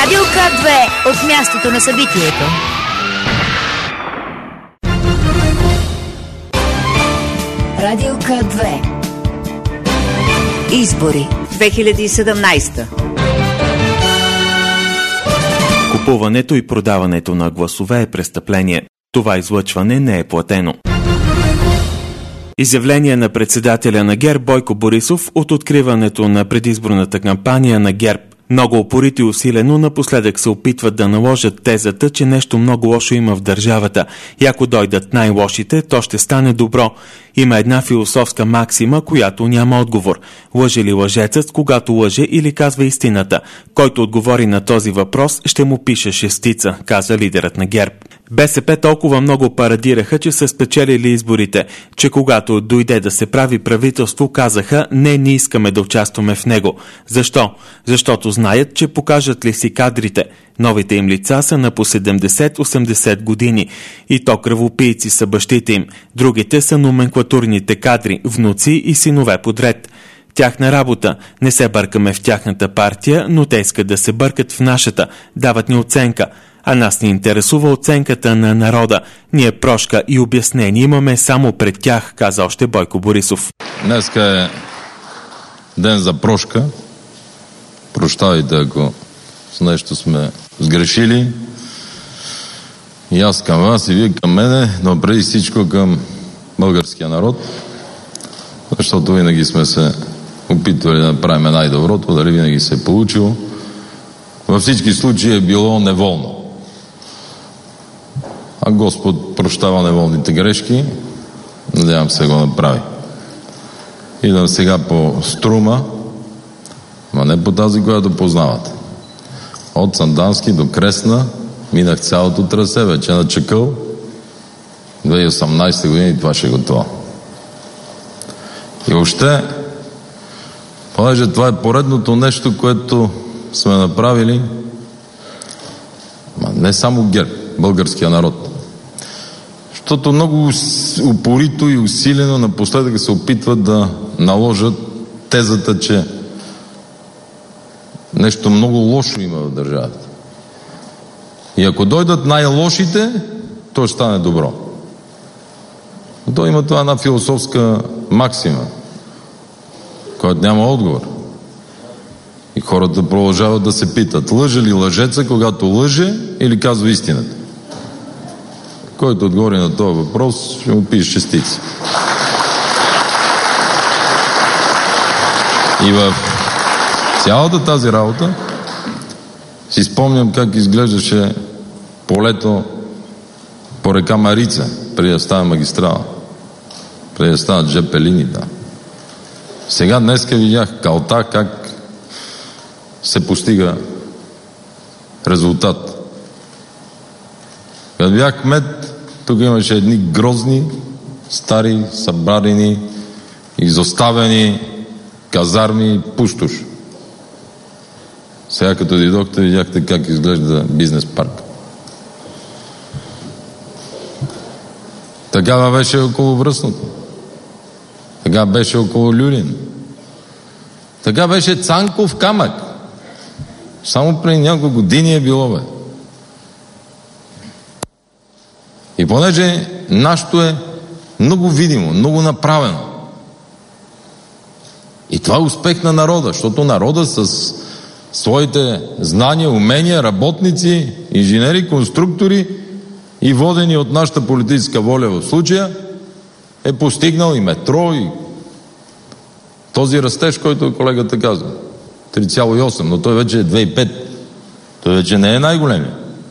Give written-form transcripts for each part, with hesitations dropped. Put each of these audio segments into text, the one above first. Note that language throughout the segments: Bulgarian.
Радио К2 от мястото на събитието. Радио К2. Избори 2017. Купуването и продаването на гласове е престъпление. Това излъчване не е платено. Изявление на председателя на ГЕРБ Бойко Борисов от откриването на предизборната кампания на ГЕРБ. Много упорито и усилено напоследък се опитват да наложат тезата, че нещо много лошо има в държавата и ако дойдат най-лошите, то ще стане добро. Има една философска максима, която няма отговор. Лъже ли лъжецът, когато лъже или казва истината? Който отговори на този въпрос, ще му пише шестица, каза лидерът на ГЕРБ. БСП толкова много парадираха, че са спечелили изборите, че когато дойде да се прави правителство, казаха не искаме да участваме в него. Защо? Защото знаят, че покажат ли си кадрите. Новите им лица са на по 70-80 години. И то кръвопийци са бащите им. Другите са номенклатурните кадри, внуци и синове подред. Тяхна работа. Не се бъркаме в тяхната партия, но те искат да се бъркат в нашата. Дават ни оценка. А нас ни интересува оценката на народа. Ние прошка и обяснение имаме само пред тях, каза още Бойко Борисов. Днеска е ден за прошка. Прощавайте, ако с нещо сме сгрешили. И аз към вас, и вие към мене, но преди всичко към българския народ, защото винаги сме се опитвали да направим най-доброто, дали винаги се е получило. Във всички случаи е било неволно. А Господ прощава неволните грешки, надявам се да го направи. Идвам сега по Струма, но не по тази, която познавате. От Сандански до Кресна минах цялото трасе, вече на Чакъл. 2018 година и това ще е готово. И въобще, понеже това е поредното нещо, което сме направили, не само ГЕРБ, българския народ. Защото много упорито и усилено напоследък се опитват да наложат тезата, че нещо много лошо има в държавата. И ако дойдат най-лошите, то ще стане добро. То има това една философска максима, която няма отговор. И хората продължават да се питат, лъже ли лъжеца, когато лъже, или казва истината? Който отговори на този въпрос, ще му пише шестици. И в цялата тази работа си спомням как изглеждаше полето по река Марица, преди да стане магистрала, преди да станат ЖП линиите. Сега днеска видях калта как се постига резултат. Като бях кмет, тук имаше едни грозни, стари, събрани, изоставени казарми, пустош. Сега като дойдохте, видяхте как изглежда бизнес парк. Такава беше около Връсното. Така беше около Люлин. Така беше Цанков камък. Само преди няколко години е било, бе. И понеже нашето е много видимо, много направено. И това е успех на народа, защото народа с своите знания, умения, работници, инженери, конструктори и водени от нашата политическа воля в случая е постигнал и метро, и този растеж, който колегата казва. 3,8, но той вече е 2,5. Той вече не е най-големия.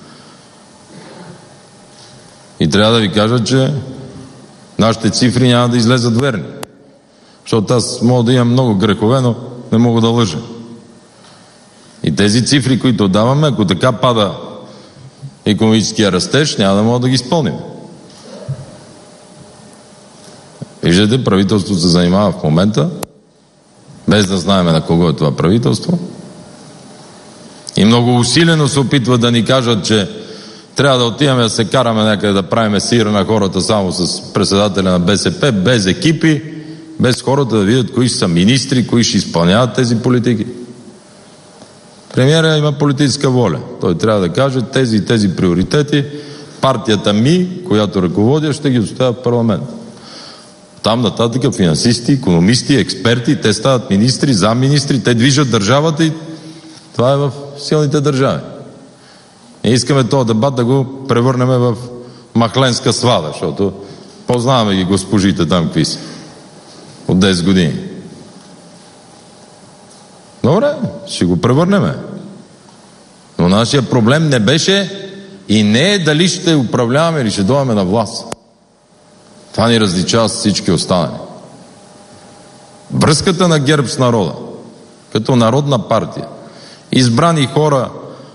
И трябва да ви кажа, че нашите цифри няма да излезат верни. Защото аз мога да имам много грехове, но не мога да лъжа. И тези цифри, които даваме, ако така пада икономическия растеж, няма да мога да ги изпълним. Виждате, правителството се занимава в момента, без да знаем на кого е това правителство. И много усилено се опитват да ни кажат, че трябва да отиваме да се караме някъде да правим сир на хората само с председателя на БСП, без екипи, без хората да видят кои са министри, кои ще изпълняват тези политики. Премиерът има политическа воля. Той трябва да каже тези и тези приоритети, партията ми, която ръководя, ще ги отстоява в парламент. Там нататък финансисти, икономисти, експерти, те стават министри, замминистри, те движат държавата и това е в силните държави. И искаме този дебат да го превърнем в махленска свада, защото познаваме ги госпожите там какви са. От 10 години. Добре, ще го превърнем. Но нашия проблем не беше и не е дали ще управляваме или ще дойдем на власт. Това ни различава с всички останали. Връзката на ГЕРБ с народа, като народна партия, избрани хора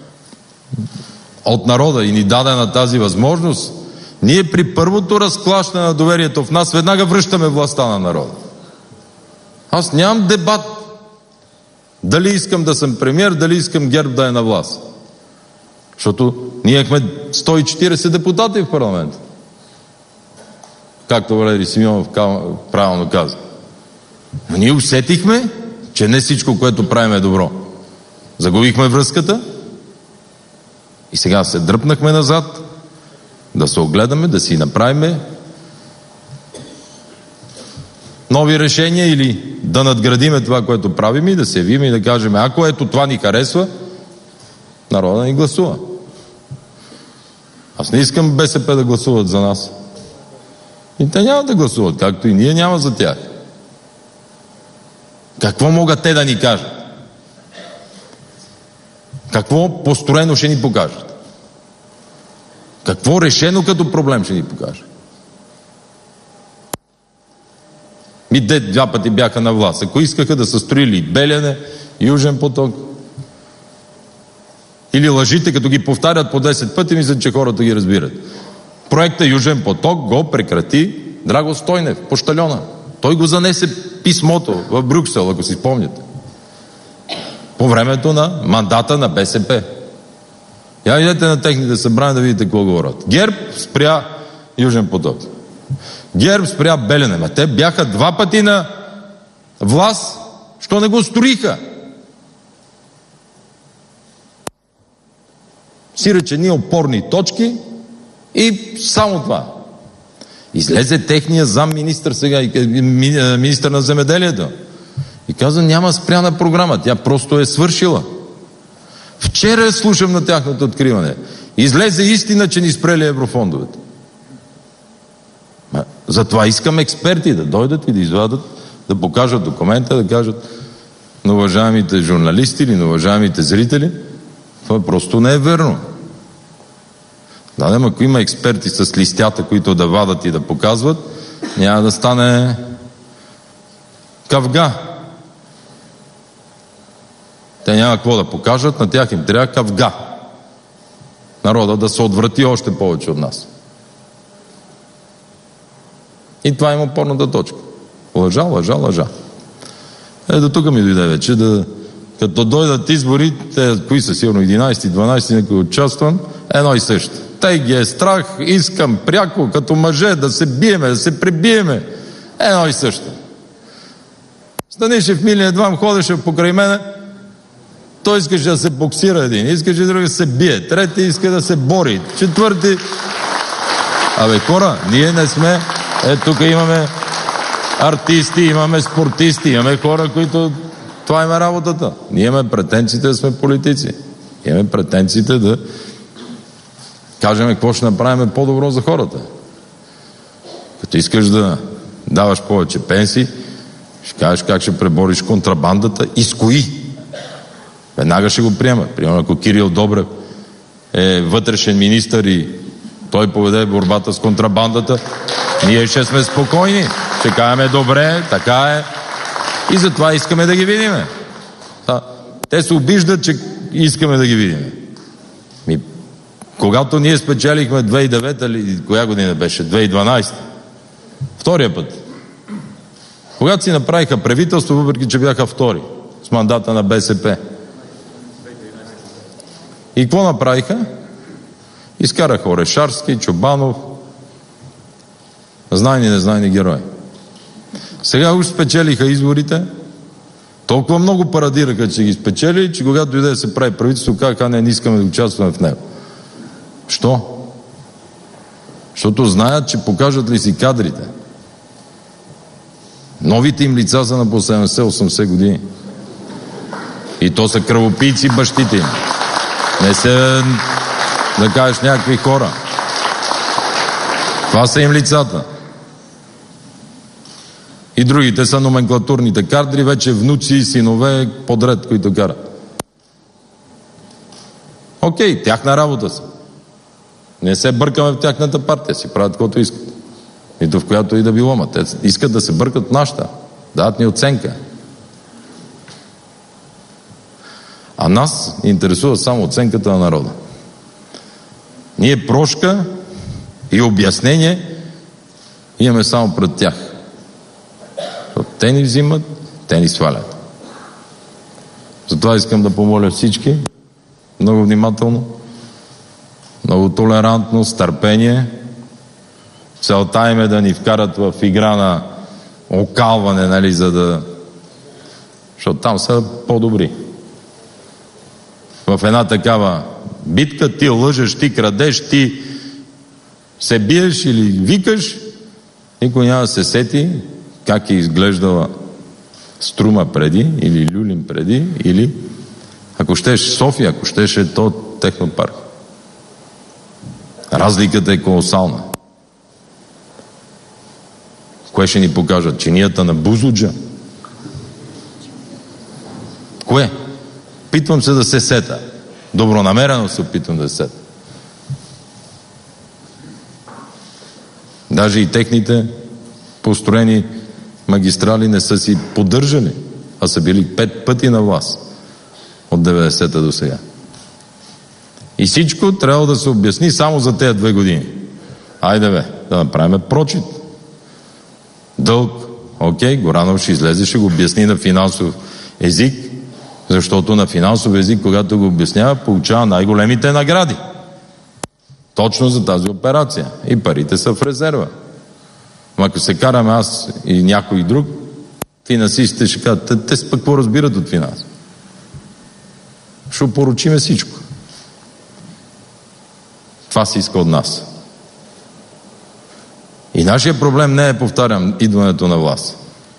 от народа и ни дадена тази възможност, ние при първото разклащане на доверието в нас веднага връщаме властта на народа. Аз нямам дебат дали искам да съм премиер, дали искам ГЕРБ да е на власт. Защото ние имахме 140 депутати в парламента. Както Валери Симеонов правилно каза. Но ние усетихме, че не всичко, което правим е добро. Загубихме връзката и сега се дръпнахме назад, да се огледаме, да си направим нови решения или да надградиме това, което правим и да се явим и да кажем, ако ето това ни харесва, народа ни гласува. Аз не искам БСП да гласуват за нас. И те няма да гласуват, както и ние няма за тях. Какво могат те да ни кажат? Какво построено ще ни покажат? Какво решено като проблем ще ни покажат? И два пъти бяха на власт. Ако искаха да са строили Белене, Южен поток, или лъжите, като ги повтарят по 10 пъти, мислят, че хората ги разбират. Проекта Южен поток го прекрати Драго Стойнев, пощальона. Той го занесе писмото в Брюксел, ако си спомняте. По времето на мандата на БСП. Я идете на техните събрания да видите какво говорят. ГЕРБ спря Южен поток. ГЕРБ спря Белене. Ма те бяха 2 пъти на власт, що не го строиха. Сиреч едни опорни точки и само това. Излезе техния замминистър сега, министър на земеделието. И каза, няма спряна програма, тя просто е свършила. Вчера слушам на тяхното откриване. Излезе истина, че ни спрели еврофондовете. Затова искам експерти да дойдат и да извадат, да покажат документа, да кажат на уважаемите журналисти или на уважаемите зрители, това просто не е верно. Да, ако има експерти с листята, които да вадат и да показват, няма да стане кавга. Те няма какво да покажат, на тях им трябва кавга. Народа да се отврати още повече от нас. И това има опорната точка. Лъжа, лъжа, лъжа. До тук ми дойде вече като дойдат избори, те, кои са сигурно 11-12, някой участвам, едно и също. Те ги е страх, искам пряко, като мъже, да се биеме, да се пребиеме. Едно и също. Станишев Милен едвам ходеше покрай мене, той искаше да се боксира един, искаше друг да се бие, трети иска да се бори, четвърти... Абе хора, ние не сме... тук имаме артисти, имаме спортисти, имаме хора, които... Това има работата. Ние имаме претенциите да сме политици. Имаме претенциите да кажем какво ще направим по-добро за хората. Като искаш да даваш повече пенсии, ще кажеш как ще пребориш контрабандата и с кои. Веднага ще го приемат. Примерно, ако Кирил Добрев е вътрешен министър и той поведе борбата с контрабандата, ние ще сме спокойни. Ще кажем добре, така е. И затова искаме да ги видим. Те се обиждат, че искаме да ги видим. Когато ние спечелихме 2009 или коя година беше? 2012. Втория път. Когато си направиха правителство, въпреки че бяха втори с мандата на БСП. И какво направиха? Изкараха Орешарски, Чобанов, знайни, незнайни герои. Сега уж спечелиха изборите, Толкова много парадираха, че ги спечели, че когато дойде да се прави правителство, казаха, не искаме да участваме в него. Що? Защото знаят, че покажат ли си кадрите. Новите им лица са на по 70-80 години. И то са кръвопийци бащите им. Не се да кажеш някакви хора. Това са им лицата. И другите са номенклатурните кадри, вече внуци и синове подред, които карат. Окей, тяхна работа са. Не се бъркаме в тяхната партия, си правят каквото искат. Нито в която и да било, ма те искат да се бъркат в нашата. Дадат ни оценка. А нас интересува само оценката на народа. Ние прошка и обяснение имаме само пред тях. Те ни взимат, те ни свалят. Затова искам да помоля всички много внимателно, много толерантно, с търпение. Целта им е да ни вкарат в игра на окалване, нали, за да... Защото там са по-добри. В една такава битка ти лъжеш, ти крадеш, ти се биеш или викаш, никой няма да се сети как е изглеждала Струма преди, или Люлин преди, или ако щеш София, ако щеш то технопарк. Разликата е колосална. Кое ще ни покажат? Чинията на Бузлуджа? Кое? Питвам се да се сета. Добронамерено се опитвам да се сета. Даже и техните построени магистрали не са си поддържали, а са били 5 пъти на власт от 90-та до сега. И всичко трябва да се обясни само за тези 2 години. Айде бе, да направим прочит. Дълг, окей, Горанов ще излезе, ще го обясни на финансов език, защото на финансов език, когато го обяснява, получава най-големите награди. Точно за тази операция. И парите са в резерва. Но ако се караме аз и някой друг, финансистите ще кажат, те пък какво разбират от финанс? Ще опоручиме всичко. Това се иска от нас. И нашия проблем не е, повтарям, идването на власт.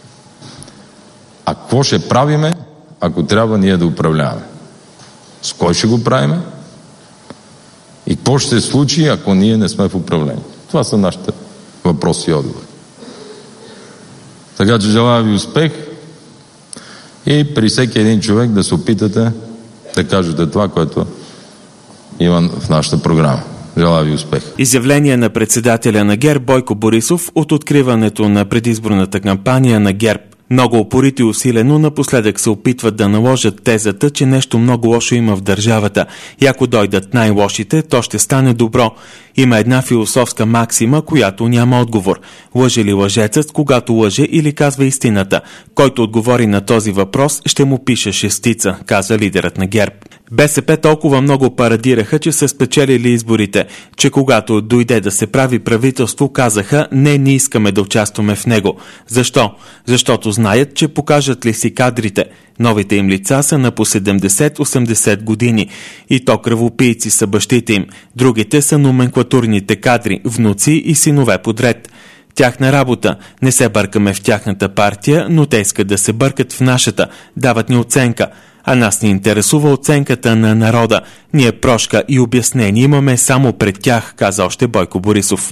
А какво ще правиме, ако трябва ние да управляваме? С кой ще го правиме? И какво ще се случи, ако ние не сме в управление? Това са нашите въпроси и отговори. Така че желая ви успех и при всеки един човек да се опитате да кажете това, което има в нашата програма. Желая ви успех. Изявление на председателя на ГЕРБ Бойко Борисов от откриването на предизборната кампания на ГЕРБ. Много упорито и усилено напоследък се опитват да наложат тезата, че нещо много лошо има в държавата и ако дойдат най-лошите, то ще стане добро. Има една философска максима, която няма отговор. Лъже ли лъжецът, когато лъже или казва истината? Който отговори на този въпрос, ще му пише 6, каза лидерът на ГЕРБ. БСП толкова много парадираха, че са спечелили изборите, че когато дойде да се прави правителство, казаха, не искаме да участваме в него. Защо? Защото знаят, че покажат ли си кадрите. Новите им лица са на по 70-80 години. И то кръвопийци са бащите им. Другите са номенклатурните кадри, внуци и синове подред. Тяхна работа. Не се бъркаме в тяхната партия, но те искат да се бъркат в нашата. Дават ни оценка. А нас ни интересува оценката на народа. Ние прошка и обяснение имаме само пред тях, каза още Бойко Борисов.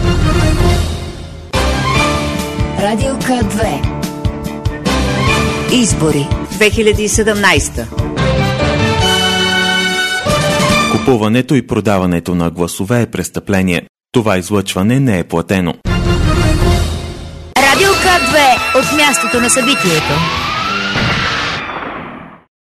Радио К2. Избори 2017. Купуването и продаването на гласове е престъпление. Това излъчване не е платено. Радио К2 от мястото на събитието.